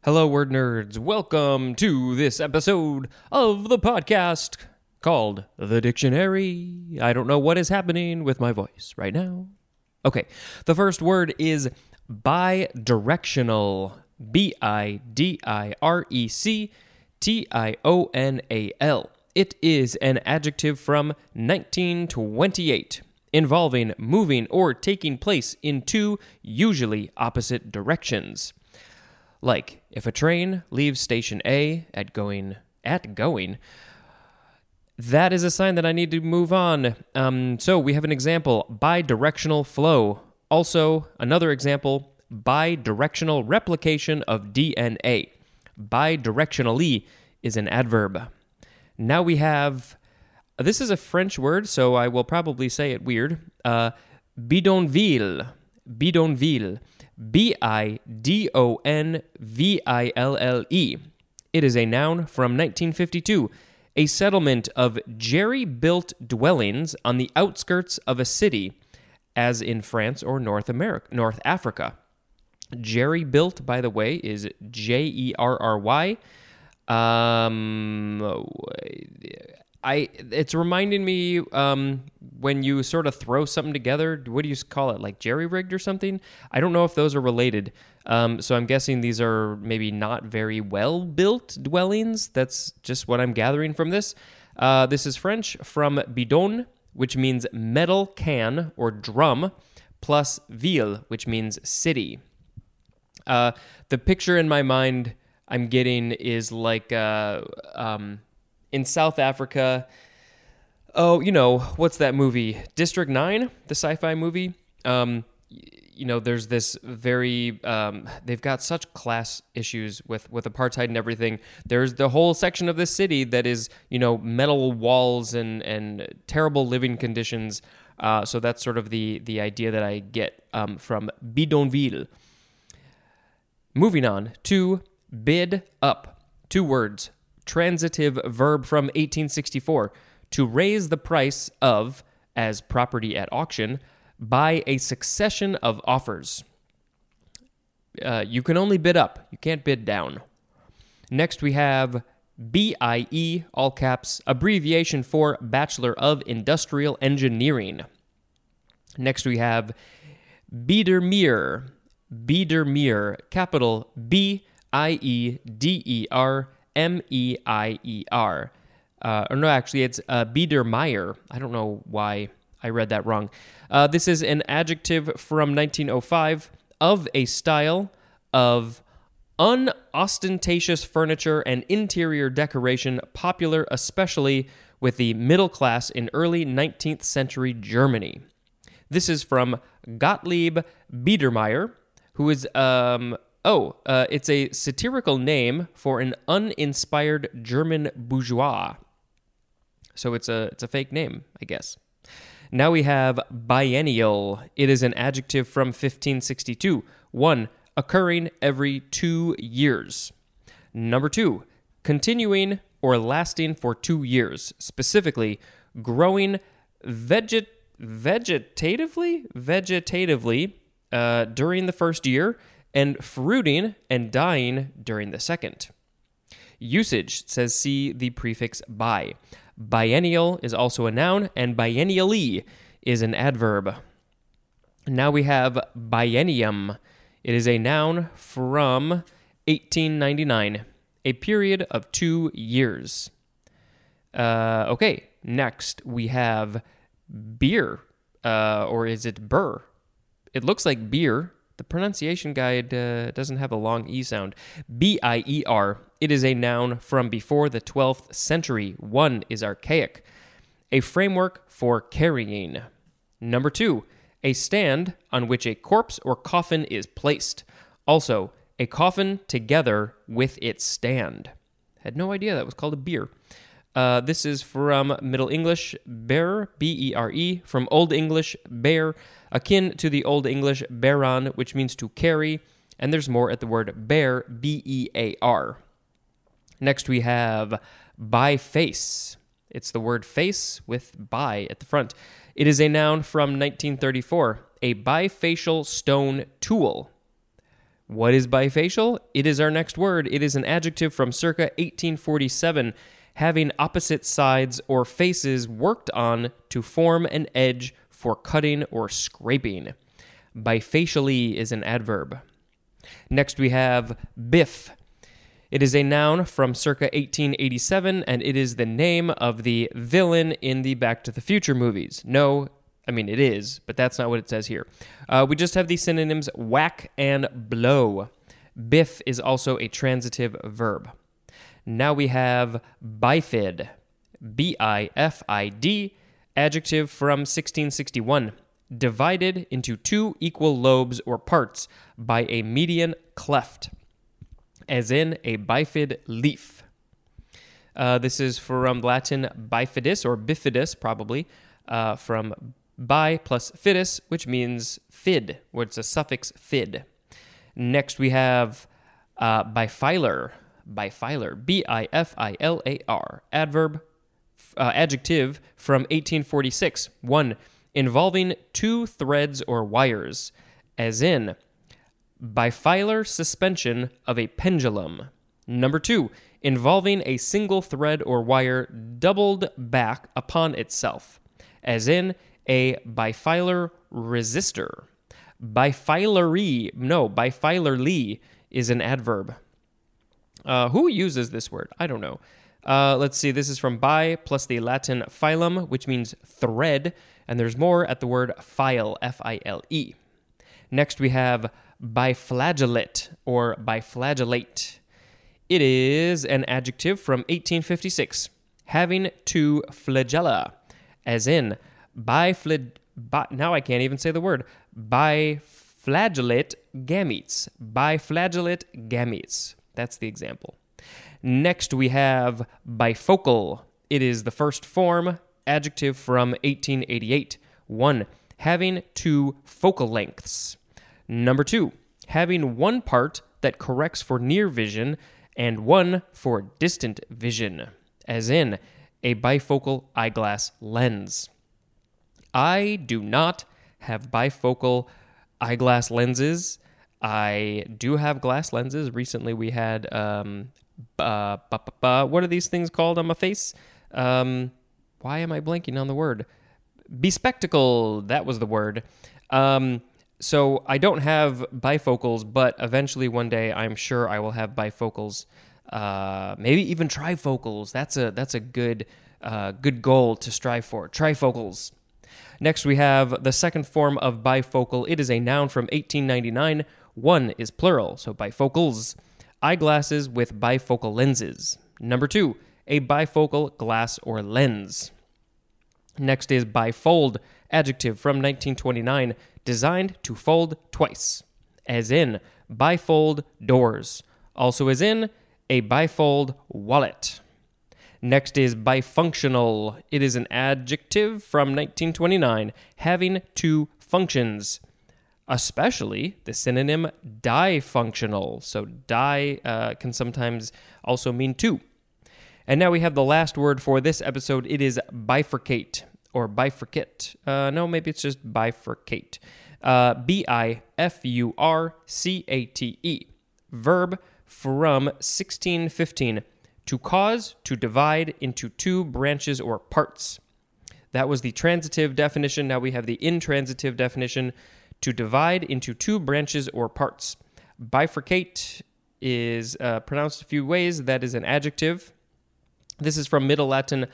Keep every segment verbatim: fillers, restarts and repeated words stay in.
Hello, word nerds. Welcome to this episode of the podcast called The Dictionary. I don't know what is happening with my voice right now. Okay, the first word is bidirectional. B I D I R E C T I O N A L. It is an adjective from nineteen twenty-eight involving moving or taking place in two usually opposite directions. Like, if a train leaves station A at going, at going, that is a sign that I need to move on. Um, so we have an example, bidirectional flow. Also, another example, bidirectional replication of D N A. Bidirectionally is an adverb. Now we have, this is a French word, so I will probably say it weird, uh, bidonville. Bidonville. B I D O N V I L L E. It is a noun from nineteen fifty-two, a settlement of jerry-built dwellings on the outskirts of a city, as in France or North America, North Africa. Jerry-built, by the way, is J E R R Y. Um, I it's reminding me um, when you sort of throw something together. What do you call it? Like jerry-rigged or something? I don't know if those are related. Um, so I'm guessing these are maybe not very well-built dwellings. That's just what I'm gathering from this. Uh, this is French from bidon, which means metal can or drum, plus ville, which means city. Uh, the picture in my mind I'm getting is like uh, um, in South Africa. Oh, you know, what's that movie? District nine, the sci-fi movie. Um, you know, there's this very, um, they've got such class issues with, with apartheid and everything. There's the whole section of this city that is, you know, metal walls and, and terrible living conditions. Uh, so that's sort of the, the idea that I get um, from bidonville. Moving on to bid up. Two words. Transitive verb from eighteen sixty-four. To raise the price of, as property at auction, by a succession of offers. Uh, you can only bid up. You can't bid down. Next we have B I E, all caps, abbreviation for Bachelor of Industrial Engineering. Next we have Biedermeier. Biedermeier, capital B I E D E R M E I E R. Uh, or no, actually, it's uh, Biedermeier. I don't know why I read that wrong. Uh, this is an adjective from nineteen oh five of a style of unostentatious furniture and interior decoration popular especially with the middle class in early nineteenth century Germany. This is from Gottlieb Biedermeier, who is, um, oh, uh, it's a satirical name for an uninspired German bourgeois. So it's a it's a fake name, I guess. Now we have biennial. It is an adjective from fifteen sixty-two. One, occurring every two years. Number two, continuing or lasting for two years. Specifically, growing veget vegetatively, vegetatively uh, during the first year, and fruiting and dying during the second. Usage says see the prefix bi. Biennial is also a noun, and biennially is an adverb. Now we have biennium. It is a noun from eighteen ninety-nine, a period of two years. Uh, okay, next we have beer, uh, or is it burr? It looks like beer. The pronunciation guide uh, doesn't have a long E sound. B I E R. It is a noun from before the twelfth century. One is archaic. A framework for carrying. Number two, a stand on which a corpse or coffin is placed. Also, a coffin together with its stand. Had no idea that was called a bier. Uh, this is from Middle English, bear, B E R E, from Old English, bear, akin to the Old English bearan, which means to carry, and there's more at the word bear, B E A R. Next we have biface. It's the word face with bi at the front. It is a noun from nineteen thirty-four, a bifacial stone tool. What is bifacial? It is our next word. It is an adjective from circa eighteen forty-seven, having opposite sides or faces worked on to form an edge for cutting or scraping. Bifacially is an adverb. Next we have biff. It is a noun from circa eighteen eighty-seven, and it is the name of the villain in the Back to the Future movies. No, I mean, it is, but that's not what it says here. Uh, we just have the synonyms whack and blow. Biff is also a transitive verb. Now we have bifid. B I F I D, adjective from sixteen sixty-one. Divided into two equal lobes or parts by a median cleft, as in a bifid leaf. Uh, this is from Latin bifidus, or bifidus probably, uh, from bi plus fidus, which means fid, where it's a suffix fid. Next we have uh, bifilar. Bifilar, B I F I L A R, adverb, uh, adjective from eighteen forty-six. One, involving two threads or wires, as in bifilar suspension of a pendulum. Number two, involving a single thread or wire doubled back upon itself, as in a bifilar resistor. Bifilary, no, bifilarly is an adverb. Uh, who uses this word? I don't know. Uh, let's see, this is from bi plus the Latin phylum, which means thread, and there's more at the word file, F I L E. Next we have biflagellate, or biflagellate. It is an adjective from eighteen fifty-six, having two flagella, as in biflag... Bi, now I can't even say the word. Biflagellate gametes. Biflagellate gametes. That's the example. Next we have bifocal. It is the first form, adjective from eighteen eighty-eight. One, having two focal lengths. Number two, having one part that corrects for near vision and one for distant vision, as in a bifocal eyeglass lens. I do not have bifocal eyeglass lenses. I do have glass lenses. Recently we had, um, uh, bu- bu- bu- what are these things called on my face? Um, why am I blanking on the word? Bespectacled, that was the word. Um, so I don't have bifocals, but eventually one day I'm sure I will have bifocals. Uh, maybe even trifocals. That's a that's a good uh, good goal to strive for. Trifocals. Next, we have the second form of bifocal. It is a noun from eighteen ninety-nine. One is plural, so bifocals. Eyeglasses with bifocal lenses. Number two, a bifocal glass or lens. Next is bifold, adjective from nineteen twenty-nine, designed to fold twice, as in bifold doors. Also as in a bifold wallet. Next is bifunctional. It is an adjective from nineteen twenty-nine, having two functions, especially the synonym difunctional. So di uh, can sometimes also mean two. And now we have the last word for this episode. It is bifurcate or bifurcate. Uh, no, maybe it's just bifurcate. Uh, B I F U R C A T E. Verb from sixteen fifteen. To cause, to divide into two branches or parts. That was the transitive definition. Now we have the intransitive definition. To divide into two branches or parts. Bifurcate is uh, pronounced a few ways. That is an adjective. This is from Middle Latin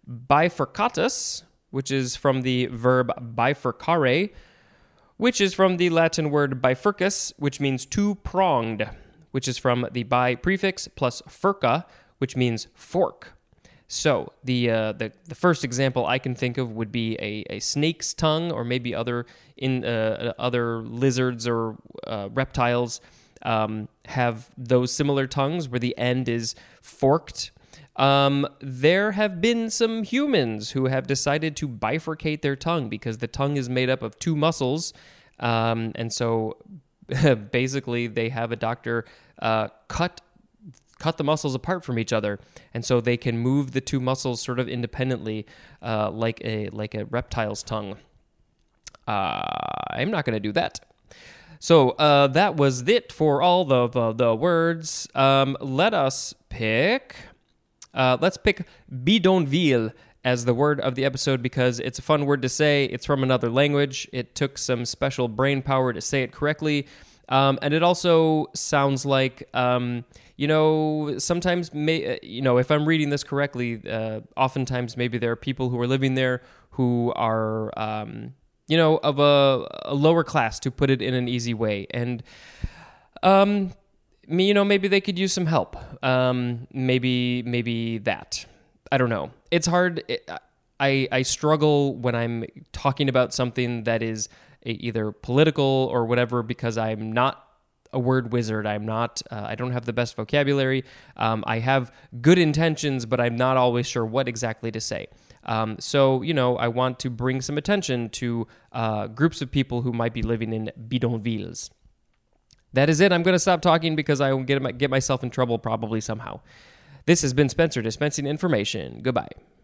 bifurcatus, which is from the verb bifurcare, which is from the Latin word bifurcus, which means two-pronged, which is from the bi prefix plus furca, which means fork. So the uh, the the first example I can think of would be a, a snake's tongue, or maybe other in uh, other lizards or uh, reptiles um, have those similar tongues where the end is forked. Um, there have been some humans who have decided to bifurcate their tongue because the tongue is made up of two muscles, um, and so basically they have a doctor uh, cut. cut the muscles apart from each other, and so they can move the two muscles sort of independently, uh, like a like a reptile's tongue. Uh, I'm not going to do that. So uh, that was it for all the the, the words. Um, let us pick. Uh, let's pick bidonville as the word of the episode because it's a fun word to say. It's from another language. It took some special brain power to say it correctly. Um, and it also sounds like, um, you know, sometimes, may, you know, if I'm reading this correctly, uh, oftentimes maybe there are people who are living there who are, um, you know, of a, a lower class, to put it in an easy way. And, um, you know, maybe they could use some help. Um, maybe, maybe that. I don't know. It's hard. It, I, I struggle when I'm talking about something that is either political or whatever, because I'm not a word wizard. I'm not, uh, I don't have the best vocabulary. Um, I have good intentions, but I'm not always sure what exactly to say. Um, so, you know, I want to bring some attention to uh, groups of people who might be living in bidonvilles. That is it. I'm going to stop talking because I will get, get myself in trouble probably somehow. This has been Spencer dispensing information. Goodbye.